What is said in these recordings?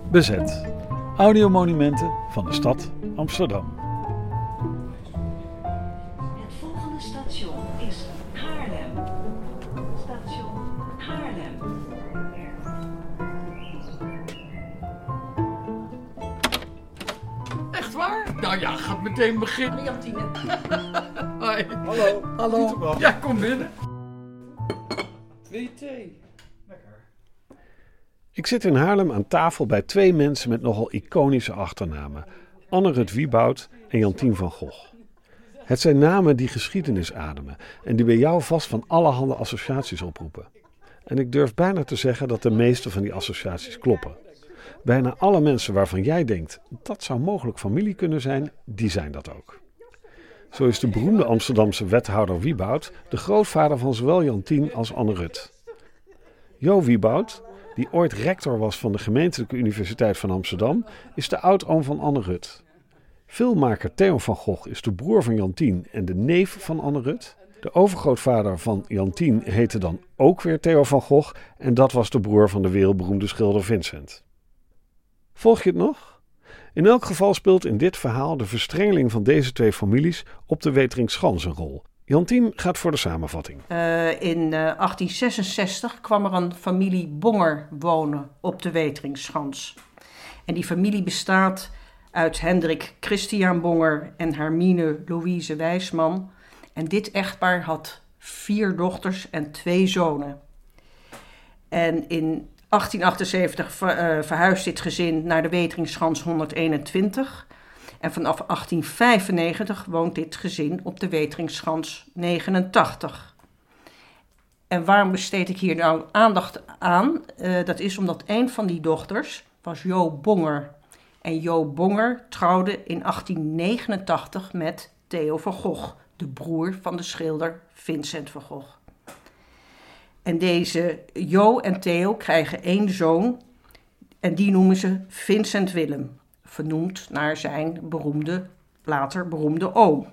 Bezet. Audiomonumenten van de stad Amsterdam. Het volgende station is Haarlem. Station Haarlem. Echt waar? Nou ja, gaat meteen beginnen. Jantine. Hoi. Hallo. Hallo. Ja, kom binnen. Wil je thee? Ik zit in Haarlem aan tafel bij twee mensen met nogal iconische achternamen. Anne-Rut Wieboud en Jantien van Gogh. Het zijn namen die geschiedenis ademen en die bij jou vast van allerhande associaties oproepen. En ik durf bijna te zeggen dat de meeste van die associaties kloppen. Bijna alle mensen waarvan jij denkt, dat zou mogelijk familie kunnen zijn, die zijn dat ook. Zo is de beroemde Amsterdamse wethouder Wieboud de grootvader van zowel Jantien als Anne-Rut. Jo Wieboud, die ooit rector was van de Gemeentelijke Universiteit van Amsterdam, is de oudoom van Anne-Rut. Filmmaker Theo van Gogh is de broer van Jantien en de neef van Anne-Rut. De overgrootvader van Jantien heette dan ook weer Theo van Gogh en dat was de broer van de wereldberoemde schilder Vincent. Volg je het nog? In elk geval speelt in dit verhaal de verstrengeling van deze twee families op de Weteringschans een rol. Jantien gaat voor de samenvatting. In 1866 kwam er een familie Bonger wonen op de Weteringschans. En die familie bestaat uit Hendrik Christian Bonger en Hermine Louise Wijsman. En dit echtpaar had 4 dochters en 2 zonen. En in 1878 verhuisde dit gezin naar de Weteringschans 121. En vanaf 1895 woont dit gezin op de Weteringschans 89. En waarom besteed ik hier nou aandacht aan? Dat is omdat een van die dochters was Jo Bonger. En Jo Bonger trouwde in 1889 met Theo van Gogh, de broer van de schilder Vincent van Gogh. En deze Jo en Theo krijgen 1 zoon en die noemen ze Vincent Willem, vernoemd naar zijn later beroemde oom.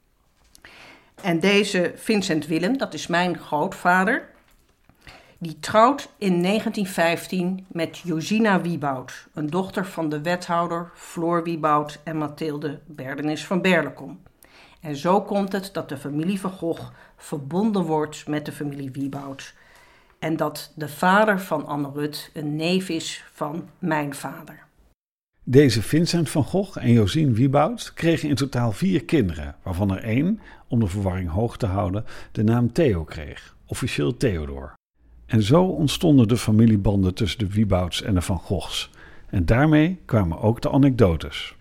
En deze Vincent Willem, dat is mijn grootvader, die trouwt in 1915 met Josina Wieboud, een dochter van de wethouder Floor Wieboud en Mathilde Berdenis van Berlekom. En zo komt het dat de familie van Gogh verbonden wordt met de familie Wieboud. En dat de vader van Anne-Rut een neef is van mijn vader. Deze Vincent van Gogh en Josien Wieboud kregen in totaal 4 kinderen, waarvan er 1, om de verwarring hoog te houden, de naam Theo kreeg, officieel Theodor. En zo ontstonden de familiebanden tussen de Wiebouds en de Van Goghs. En daarmee kwamen ook de anekdotes.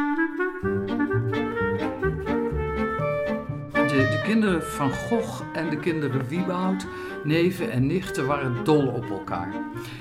De kinderen van Gogh en de kinderen Wieboud, neven en nichten, waren dol op elkaar.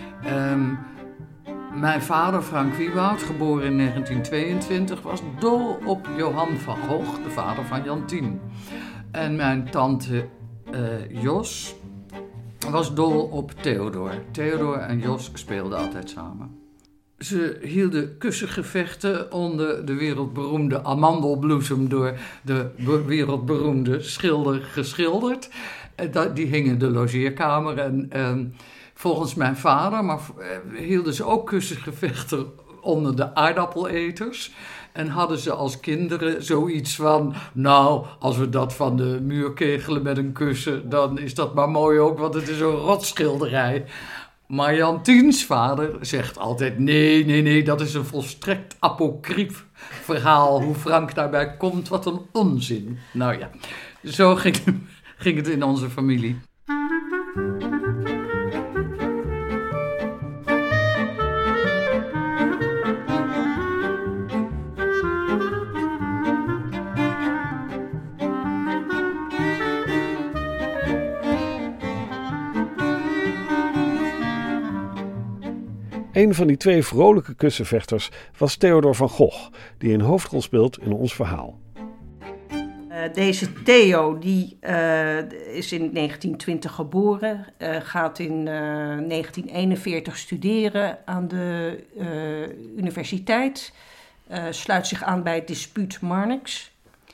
Mijn vader, Frank Wieboud, geboren in 1922, was dol op Johan van Gogh, de vader van Jantien. En mijn tante Jos was dol op Theodor. Theodor en Jos speelden altijd samen. Ze hielden kussengevechten onder de wereldberoemde amandelbloesem door de wereldberoemde schilder geschilderd. Die hingen in de logeerkamer en volgens mijn vader hielden ze ook kussengevechten onder de aardappeleters. En hadden ze als kinderen zoiets van, nou, als we dat van de muur kegelen met een kussen, dan is dat maar mooi ook, want het is een rotschilderij. Maar Jantiens vader zegt altijd, nee, dat is een volstrekt apocrief verhaal. Hoe Frank daarbij komt, wat een onzin. Nou ja, zo ging het in onze familie. Een van die 2 vrolijke kussenvechters was Theodor van Gogh, die een hoofdrol speelt in ons verhaal. Deze Theo die is in 1920 geboren, gaat in 1941 studeren aan de universiteit, sluit zich aan bij het dispuut Marnix.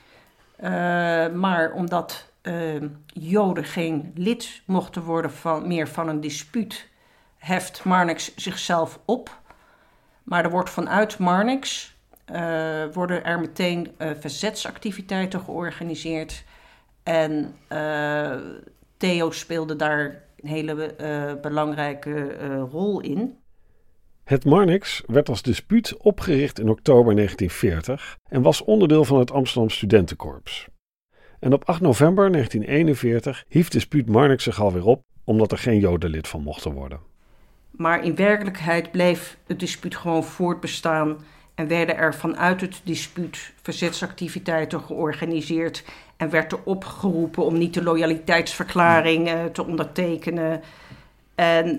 Maar omdat Joden geen lid mochten worden meer van een dispuut, heft Marnix zichzelf op. Maar er wordt vanuit Marnix worden er meteen verzetsactiviteiten georganiseerd. En Theo speelde daar een hele belangrijke rol in. Het Marnix werd als dispuut opgericht in oktober 1940 en was onderdeel van het Amsterdam Studentenkorps. En op 8 november 1941 hief dispuut Marnix zich alweer op, omdat er geen Joden lid van mochten worden. Maar in werkelijkheid bleef het dispuut gewoon voortbestaan en werden er vanuit het dispuut verzetsactiviteiten georganiseerd en werd er opgeroepen om niet de loyaliteitsverklaring te ondertekenen. En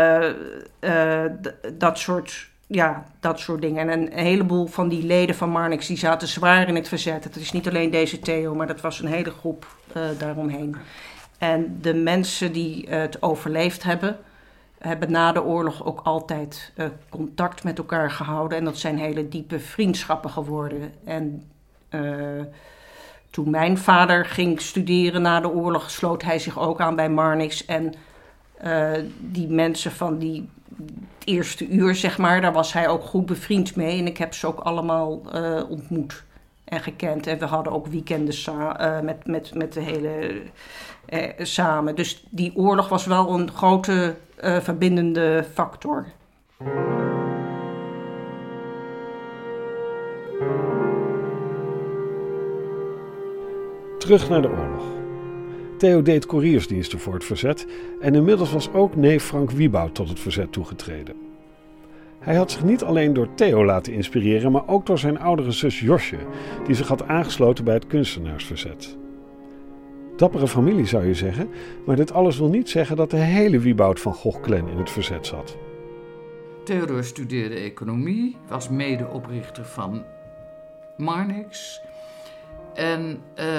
dat soort dingen. En een heleboel van die leden van Marnix die zaten zwaar in het verzet. Het is niet alleen deze Theo, maar dat was een hele groep daaromheen. En de mensen die het overleefd hebben na de oorlog ook altijd contact met elkaar gehouden. En dat zijn hele diepe vriendschappen geworden. En toen mijn vader ging studeren na de oorlog, sloot hij zich ook aan bij Marnix. En die mensen van het eerste uur, zeg maar, daar was hij ook goed bevriend mee. En ik heb ze ook allemaal ontmoet en gekend. En we hadden ook weekenden met de hele samen. Dus die oorlog was wel een grote verbindende factor. Terug naar de oorlog. Theo deed couriersdiensten voor het verzet en inmiddels was ook neef Frank Wieboud tot het verzet toegetreden. Hij had zich niet alleen door Theo laten inspireren, maar ook door zijn oudere zus Josje, die zich had aangesloten bij het kunstenaarsverzet. Dappere familie zou je zeggen, maar dit alles wil niet zeggen dat de hele Wieboud van Gogh-clan in het verzet zat. Theodor studeerde economie, was medeoprichter van Marnix en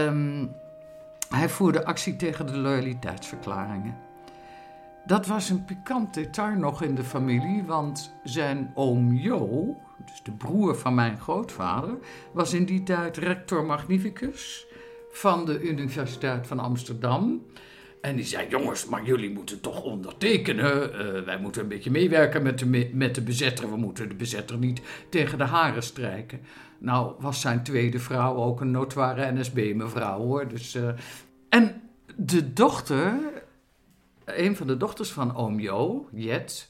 hij voerde actie tegen de loyaliteitsverklaringen. Dat was een pikant detail nog in de familie, want zijn oom Jo, dus de broer van mijn grootvader, was in die tijd rector magnificus van de Universiteit van Amsterdam. En die zei, jongens, maar jullie moeten toch ondertekenen. Wij moeten een beetje meewerken met de bezetter. We moeten de bezetter niet tegen de haren strijken. Nou, was zijn tweede vrouw ook een notoire NSB-mevrouw, hoor. Dus, en de dochter, een van de dochters van oom Jo, Jet,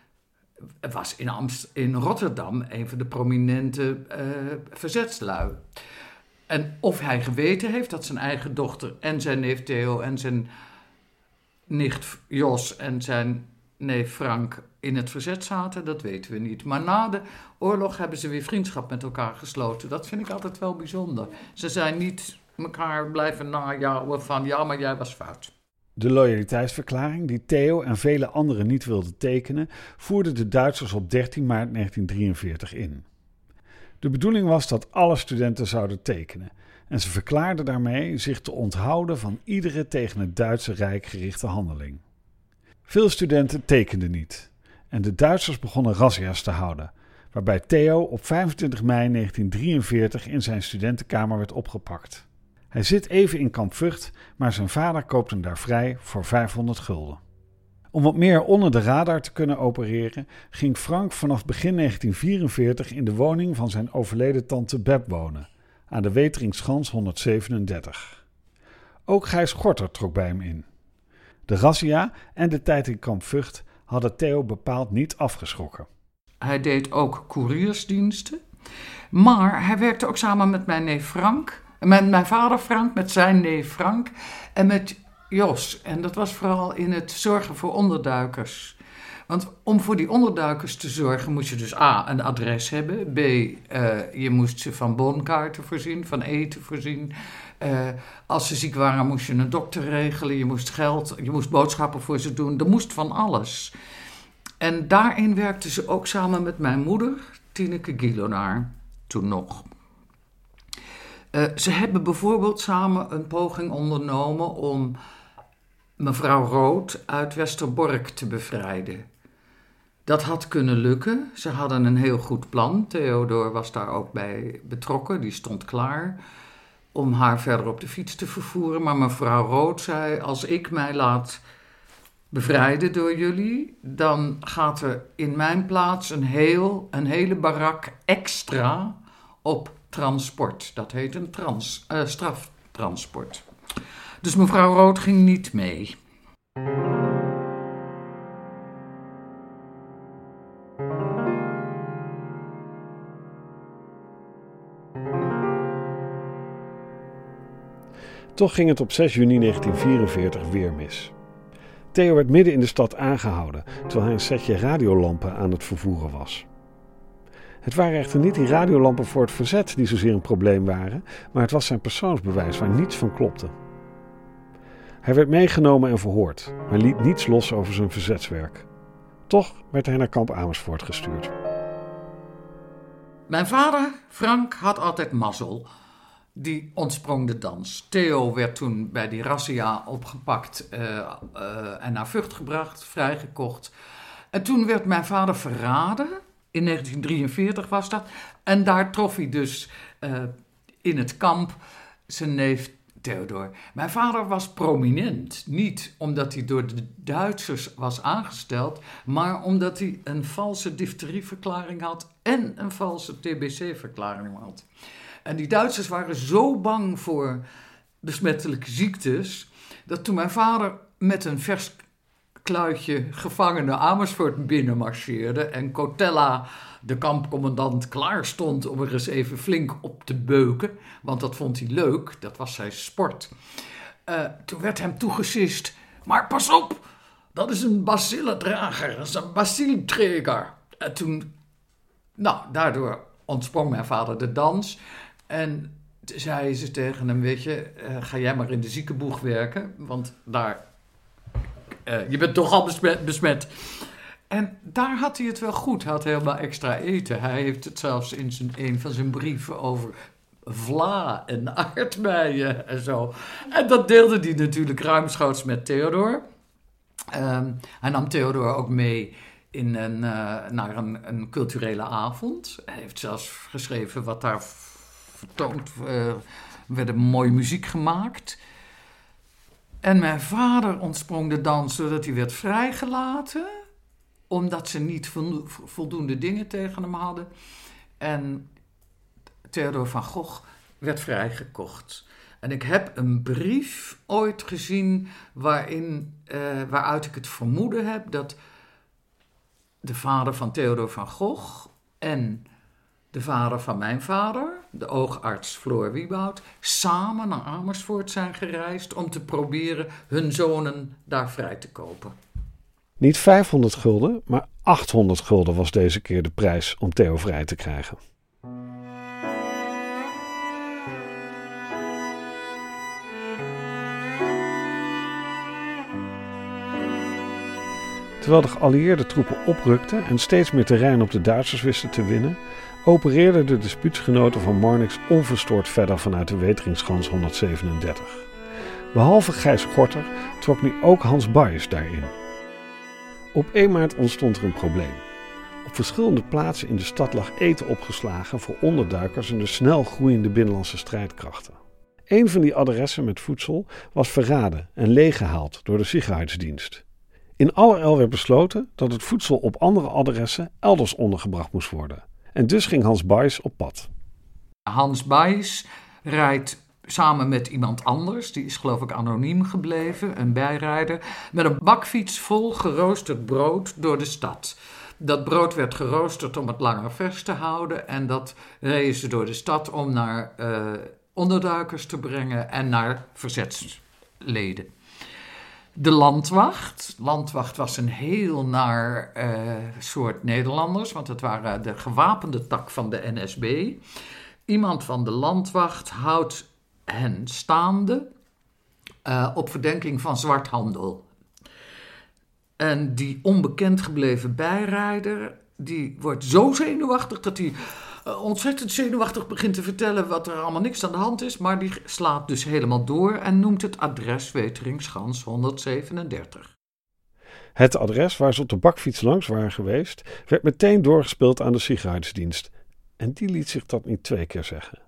was in Rotterdam een van de prominente verzetslui. En of hij geweten heeft dat zijn eigen dochter en zijn neef Theo en zijn nicht Jos en zijn neef Frank in het verzet zaten, dat weten we niet. Maar na de oorlog hebben ze weer vriendschap met elkaar gesloten. Dat vind ik altijd wel bijzonder. Ze zijn niet elkaar blijven najouwen van ja, maar jij was fout. De loyaliteitsverklaring, die Theo en vele anderen niet wilden tekenen, voerden de Duitsers op 13 maart 1943 in. De bedoeling was dat alle studenten zouden tekenen en ze verklaarden daarmee zich te onthouden van iedere tegen het Duitse Rijk gerichte handeling. Veel studenten tekenden niet en de Duitsers begonnen razzia's te houden, waarbij Theo op 25 mei 1943 in zijn studentenkamer werd opgepakt. Hij zit even in Kamp Vught, maar zijn vader koopt hem daar vrij voor 500 gulden. Om wat meer onder de radar te kunnen opereren, ging Frank vanaf begin 1944 in de woning van zijn overleden tante Beb wonen, aan de Weteringschans 137. Ook Gijs Gorter trok bij hem in. De razzia en de tijd in Kamp Vught hadden Theo bepaald niet afgeschrokken. Hij deed ook couriersdiensten, maar hij werkte ook samen met mijn neef Frank, met mijn vader Frank, met zijn neef Frank en met Jos. En dat was vooral in het zorgen voor onderduikers. Want om voor die onderduikers te zorgen moest je dus A, een adres hebben. B, je moest ze van bonkaarten voorzien, van eten voorzien. Als ze ziek waren moest je een dokter regelen. Je moest geld, je moest boodschappen voor ze doen. Er moest van alles. En daarin werkte ze ook samen met mijn moeder, Tineke Gilonaar, toen nog. Ze hebben bijvoorbeeld samen een poging ondernomen om mevrouw Rood uit Westerbork te bevrijden. Dat had kunnen lukken. Ze hadden een heel goed plan. Theodor was daar ook bij betrokken. Die stond klaar om haar verder op de fiets te vervoeren. Maar mevrouw Rood zei, als ik mij laat bevrijden door jullie, dan gaat er in mijn plaats een hele barak extra op transport. Dat heet een straftransport. Dus mevrouw Rood ging niet mee. Toch ging het op 6 juni 1944 weer mis. Theo werd midden in de stad aangehouden, terwijl hij een setje radiolampen aan het vervoeren was. Het waren echter niet die radiolampen voor het verzet die zozeer een probleem waren, maar het was zijn persoonsbewijs waar niets van klopte. Hij werd meegenomen en verhoord, maar liet niets los over zijn verzetswerk. Toch werd hij naar kamp Amersfoort gestuurd. Mijn vader, Frank, had altijd mazzel. Die ontsprong de dans. Theo werd toen bij die razzia opgepakt en naar Vught gebracht, vrijgekocht. En toen werd mijn vader verraden. In 1943 was dat. En daar trof hij dus in het kamp zijn neef Theodor. Mijn vader was prominent. Niet omdat hij door de Duitsers was aangesteld, maar omdat hij een valse difterieverklaring had en een valse TBC-verklaring had. En die Duitsers waren zo bang voor besmettelijke ziektes, dat toen mijn vader met een vers kluitje gevangenen Amersfoort binnenmarcheerde en Cotella, de kampcommandant, klaar stond om er eens even flink op te beuken, want dat vond hij leuk, dat was zijn sport. Toen werd hem toegesist, maar pas op, dat is een bacillendrager, dat is een bacillentreger. En toen, daardoor ontsprong mijn vader de dans. En zei ze tegen hem, weet je, ga jij maar in de ziekenboeg werken, want daar, je bent toch al besmet. En daar had hij het wel goed, hij had helemaal extra eten. Hij heeft het zelfs in een van zijn brieven over vla en aardbeien en zo. En dat deelde hij natuurlijk ruimschoots met Theodor. Hij nam Theodor ook mee naar een culturele avond. Hij heeft zelfs geschreven wat daar vertoond werd, een mooie muziek gemaakt. En mijn vader ontsprong de dans zodat hij werd vrijgelaten, omdat ze niet voldoende dingen tegen hem hadden. En Theodor van Gogh werd vrijgekocht. En ik heb een brief ooit gezien waaruit ik het vermoeden heb dat de vader van Theodor van Gogh en de vader van mijn vader, de oogarts Floor Wieboud, samen naar Amersfoort zijn gereisd om te proberen hun zonen daar vrij te kopen. Niet 500 gulden, maar 800 gulden was deze keer de prijs om Theo vrij te krijgen. Terwijl de geallieerde troepen oprukten en steeds meer terrein op de Duitsers wisten te winnen, opereerden de dispuutsgenoten van Marnix onverstoord verder vanuit de Weteringsschans 137. Behalve Gijs Gorter trok nu ook Hans Baes daarin. Op 1 maart ontstond er een probleem. Op verschillende plaatsen in de stad lag eten opgeslagen voor onderduikers en de snel groeiende binnenlandse strijdkrachten. Een van die adressen met voedsel was verraden en leeggehaald door de Sicherheidsdienst. In allerijl werd besloten dat het voedsel op andere adressen elders ondergebracht moest worden. En dus ging Hans Baes op pad. Hans Baes rijdt samen met iemand anders, die is geloof ik anoniem gebleven, een bijrijder, met een bakfiets vol geroosterd brood door de stad. Dat brood werd geroosterd om het langer vers te houden en dat reden ze door de stad om naar onderduikers te brengen en naar verzetsleden. De landwacht was een heel naar soort Nederlanders, want het waren de gewapende tak van de NSB. Iemand van de landwacht houdt hen staande op verdenking van zwarthandel. En die onbekend gebleven bijrijder, die wordt zo zenuwachtig dat hij ontzettend zenuwachtig begint te vertellen wat er allemaal niks aan de hand is, maar die slaat dus helemaal door en noemt het adres Weteringsschans 137. Het adres waar ze op de bakfiets langs waren geweest, werd meteen doorgespeeld aan de Sicherheidsdienst. En die liet zich dat niet 2 keer zeggen.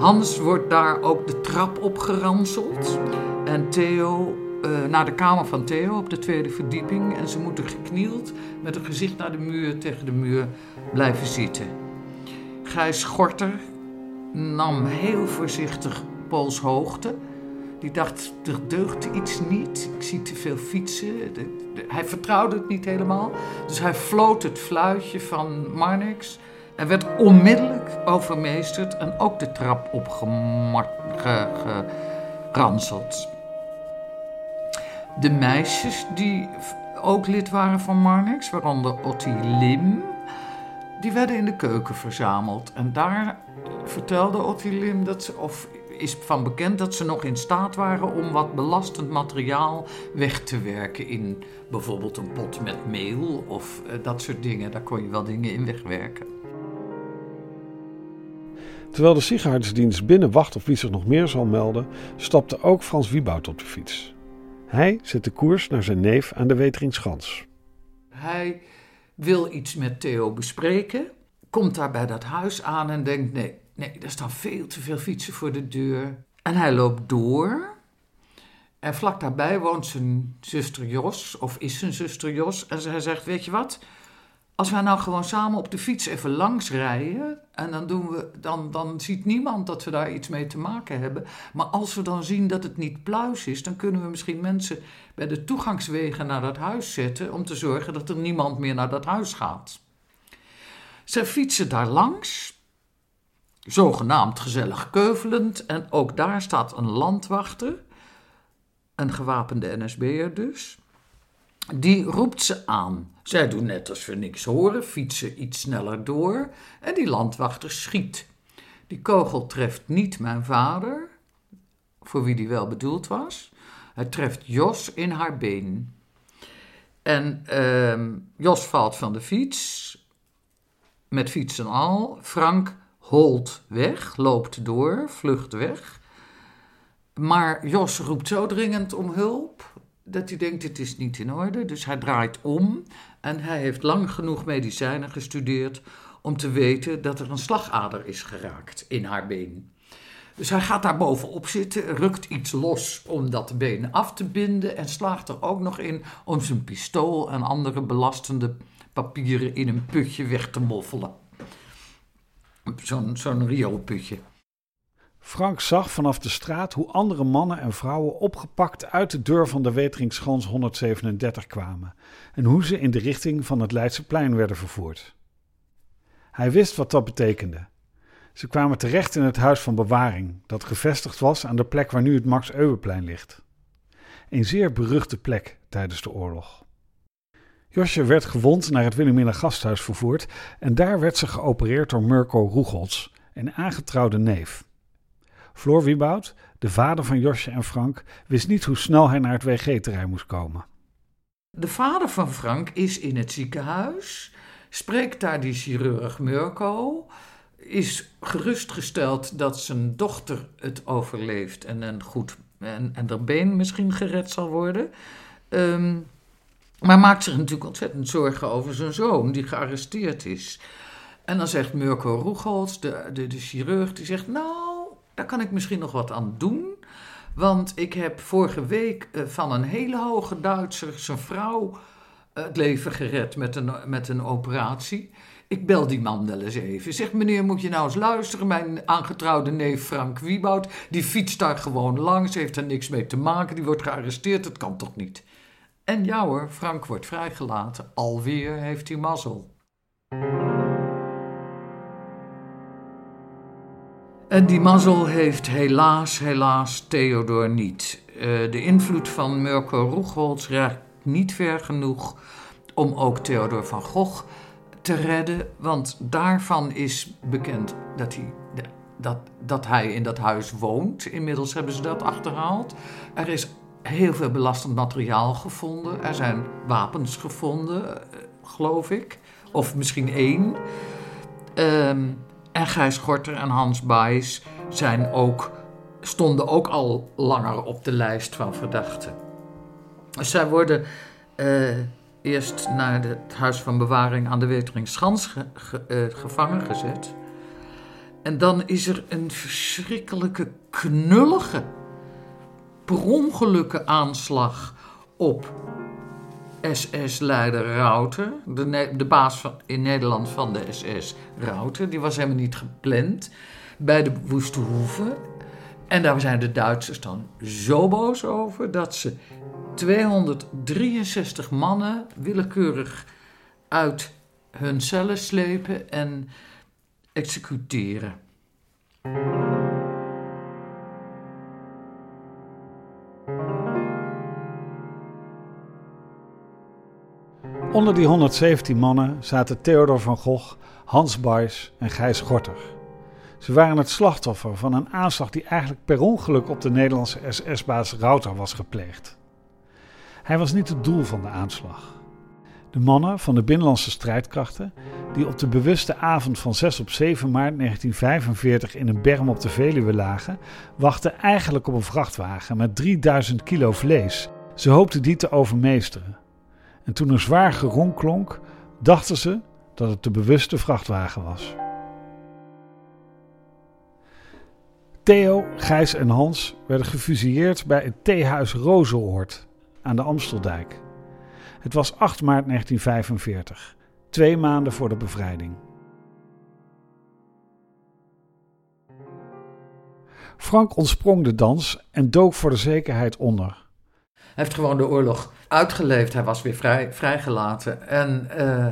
Hans wordt daar ook de trap opgeranseld. En Theo naar de kamer van Theo op de tweede verdieping. En ze moeten geknield met een gezicht naar de muur tegen de muur blijven zitten. Gijs Gorter nam heel voorzichtig polshoogte. Die dacht, er deugt iets niet. Ik zie te veel fietsen. Hij vertrouwde het niet helemaal. Dus hij floot het fluitje van Marnix. En werd onmiddellijk overmeesterd en ook de trap opgeranseld. De meisjes die ook lid waren van Marnix, waaronder Ottie Lim, die werden in de keuken verzameld. En daar vertelde Ottie Lim is van bekend dat ze nog in staat waren om wat belastend materiaal weg te werken in bijvoorbeeld een pot met meel of dat soort dingen. Daar kon je wel dingen in wegwerken. Terwijl de Sieghardsdienst binnen wacht of wie zich nog meer zal melden, stapte ook Frans Wieboud op de fiets. Hij zet de koers naar zijn neef aan de Weteringschans. Hij wil iets met Theo bespreken, komt daar bij dat huis aan en denkt, nee, er staan veel te veel fietsen voor de deur. En hij loopt door. En vlak daarbij woont zijn zuster Jos, of is zijn zuster Jos. En hij zegt, weet je wat, als wij nou gewoon samen op de fiets even langs rijden, en dan ziet niemand dat we daar iets mee te maken hebben. Maar als we dan zien dat het niet pluis is, dan kunnen we misschien mensen bij de toegangswegen naar dat huis zetten om te zorgen dat er niemand meer naar dat huis gaat. Zij fietsen daar langs, zogenaamd gezellig keuvelend, en ook daar staat een landwachter, een gewapende NSB'er dus. Die roept ze aan. Zij doen net als we niks horen, fietsen iets sneller door en die landwachter schiet. Die kogel treft niet mijn vader, voor wie die wel bedoeld was. Hij treft Jos in haar been. En Jos valt van de fiets, met fiets en al. Frank holt weg, loopt door, vlucht weg. Maar Jos roept zo dringend om hulp dat hij denkt, het is niet in orde. Dus hij draait om en hij heeft lang genoeg medicijnen gestudeerd om te weten dat er een slagader is geraakt in haar been. Dus hij gaat daar bovenop zitten, rukt iets los om dat been af te binden en slaagt er ook nog in om zijn pistool en andere belastende papieren in een putje weg te moffelen. Zo'n rioolputje. Frank zag vanaf de straat hoe andere mannen en vrouwen opgepakt uit de deur van de Weteringschans 137 kwamen en hoe ze in de richting van het Leidseplein werden vervoerd. Hij wist wat dat betekende. Ze kwamen terecht in het huis van bewaring, dat gevestigd was aan de plek waar nu het Max Euweplein ligt. Een zeer beruchte plek tijdens de oorlog. Josje werd gewond naar het Wilhelmina Gasthuis vervoerd en daar werd ze geopereerd door Mirko Roegholz, een aangetrouwde neef. Floor Wieboud, de vader van Josje en Frank, wist niet hoe snel hij naar het WG-terrein moest komen. De vader van Frank is in het ziekenhuis, spreekt daar die chirurg Mirko, is gerustgesteld dat zijn dochter het overleeft en haar been misschien gered zal worden. Maar maakt zich natuurlijk ontzettend zorgen over zijn zoon die gearresteerd is. En dan zegt Mirko Roegholz, de chirurg, die zegt, nou, daar kan ik misschien nog wat aan doen. Want ik heb vorige week van een hele hoge Duitser zijn vrouw het leven gered met een operatie. Ik bel die man wel eens even. Zeg, meneer, moet je nou eens luisteren? Mijn aangetrouwde neef Frank Wieboud, die fietst daar gewoon langs, heeft er niks mee te maken, die wordt gearresteerd, dat kan toch niet? En ja hoor, Frank wordt vrijgelaten. Alweer heeft hij mazzel. En die mazzel heeft helaas Theodor niet. De invloed van Mirko Roegholz raakt niet ver genoeg om ook Theodor van Gogh te redden. Want daarvan is bekend dat hij in dat huis woont. Inmiddels hebben ze dat achterhaald. Er is heel veel belastend materiaal gevonden. Er zijn wapens gevonden, geloof ik. Of misschien 1. En Gijs Gorter en Hans Baes stonden ook al langer op de lijst van verdachten. Zij worden eerst naar het huis van bewaring aan de Weteringschans gevangen gezet. En dan is er een verschrikkelijke, knullige, per ongelukken aanslag op SS-leider Rauter. De baas in Nederland van de SS, Rauter. Die was helemaal niet gepland bij de Woeste Hoeve. En daar zijn de Duitsers dan zo boos over dat ze 263 mannen willekeurig uit hun cellen slepen en executeren. Onder die 117 mannen zaten Theodor van Gogh, Hans Buys en Gijs Gorter. Ze waren het slachtoffer van een aanslag die eigenlijk per ongeluk op de Nederlandse SS-baas Rauter was gepleegd. Hij was niet het doel van de aanslag. De mannen van de Binnenlandse Strijdkrachten, die op de bewuste avond van 6 op 7 maart 1945 in een berm op de Veluwe lagen, wachten eigenlijk op een vrachtwagen met 3000 kilo vlees. Ze hoopten die te overmeesteren. En toen er zwaar geronk klonk, dachten ze dat het de bewuste vrachtwagen was. Theo, Gijs en Hans werden gefusilleerd bij het theehuis Rozeoord aan de Amsteldijk. Het was 8 maart 1945, 2 maanden voor de bevrijding. Frank ontsprong de dans en dook voor de zekerheid onder. Hij heeft gewoon de oorlog uitgeleefd. Hij was weer vrijgelaten. En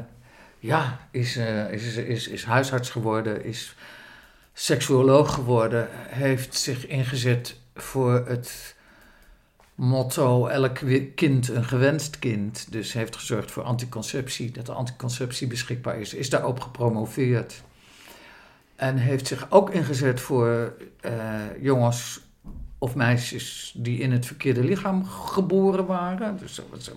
is huisarts geworden, is seksuoloog geworden. Heeft zich ingezet voor het motto elk kind een gewenst kind. Dus heeft gezorgd voor anticonceptie, dat de anticonceptie beschikbaar is. Is daarop gepromoveerd. En heeft zich ook ingezet voor jongens of meisjes die in het verkeerde lichaam geboren waren. Dus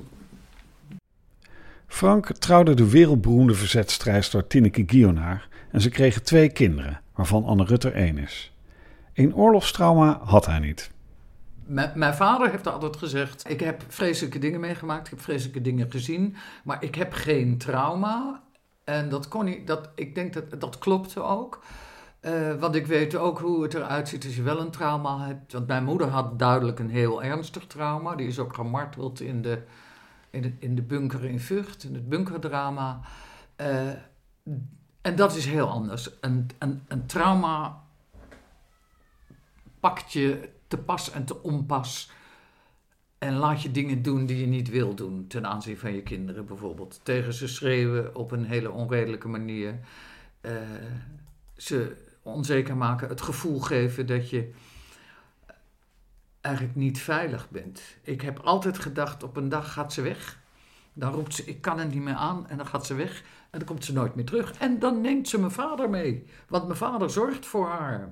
Frank trouwde de wereldberoemde verzetstrijdster Tineke Gionaar en ze kregen 2 kinderen, waarvan Anne Rutter 1 is. Een oorlogstrauma had hij niet. Mijn vader heeft altijd gezegd, ik heb vreselijke dingen meegemaakt, ik heb vreselijke dingen gezien, maar ik heb geen trauma. En ik denk dat klopte ook. Want ik weet ook hoe het eruit ziet als je wel een trauma hebt. Want mijn moeder had duidelijk een heel ernstig trauma. Die is ook gemarteld in de bunker in Vught, in het bunkerdrama. En dat is heel anders. Een trauma pakt je te pas en te onpas. En laat je dingen doen die je niet wil doen. Ten aanzien van je kinderen bijvoorbeeld. Tegen ze schreeuwen op een hele onredelijke manier. Ze onzeker maken. Het gevoel geven dat je eigenlijk niet veilig bent. Ik heb altijd gedacht, op een dag gaat ze weg. Dan roept ze, ik kan er niet meer aan. En dan gaat ze weg. En dan komt ze nooit meer terug. En dan neemt ze mijn vader mee. Want mijn vader zorgt voor haar.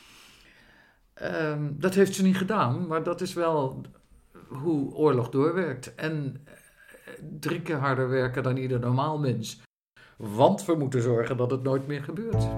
Dat heeft ze niet gedaan. Maar dat is wel hoe oorlog doorwerkt. En 3 keer harder werken dan ieder normaal mens. Want we moeten zorgen dat het nooit meer gebeurt.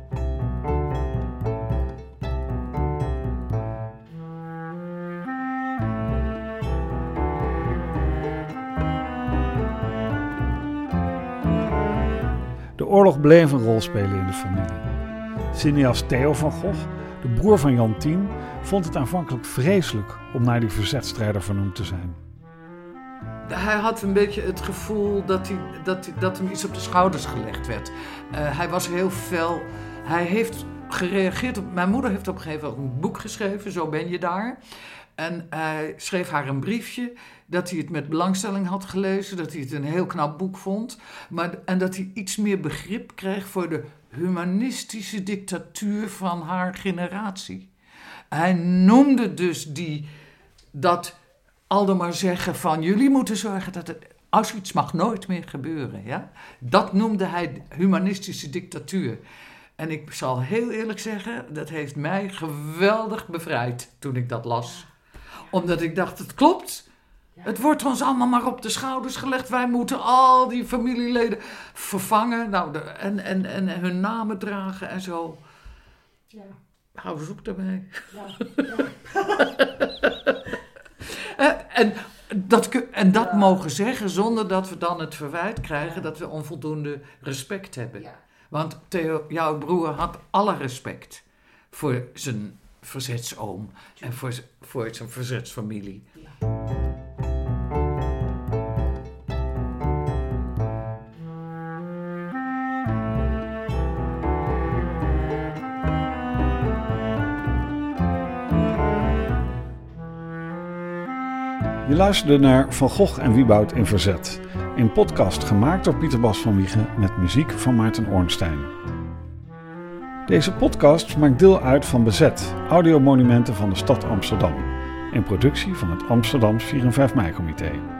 De oorlog bleef een rol spelen in de familie. Cineast Theo van Gogh, de broer van Jan Tien, vond het aanvankelijk vreselijk om naar die verzetstrijder vernoemd te zijn. Hij had een beetje het gevoel dat hem iets op de schouders gelegd werd. Hij was heel fel. Hij heeft gereageerd op... Mijn moeder heeft op een gegeven moment een boek geschreven, Zo ben je daar. En hij schreef haar een briefje dat hij het met belangstelling had gelezen, dat hij het een heel knap boek vond. En dat hij iets meer begrip kreeg voor de humanistische dictatuur van haar generatie. Hij noemde dus dat aldemaal zeggen van jullie moeten zorgen dat het Auschwitz mag nooit meer gebeuren. Ja? Dat noemde hij humanistische dictatuur. En ik zal heel eerlijk zeggen, dat heeft mij geweldig bevrijd toen ik dat las. Omdat ik dacht, het klopt. Het wordt ons allemaal maar op de schouders gelegd. Wij moeten al die familieleden vervangen en hun namen dragen en zo. Ja. Hou eens op daarmee. Ja. En dat mogen zeggen zonder dat we dan het verwijt krijgen dat we onvoldoende respect hebben. Ja. Want Theo, jouw broer had alle respect voor zijn verzetsoom en voor zijn verzetsfamilie. Je luisterde naar Van Gogh en Wieboud in Verzet. Een podcast gemaakt door Pieter Bas van Wiegen met muziek van Maarten Ornstein. Deze podcast maakt deel uit van Bezet, audiomonumenten van de stad Amsterdam. Een productie van het Amsterdams 4 en 5 mei-comité.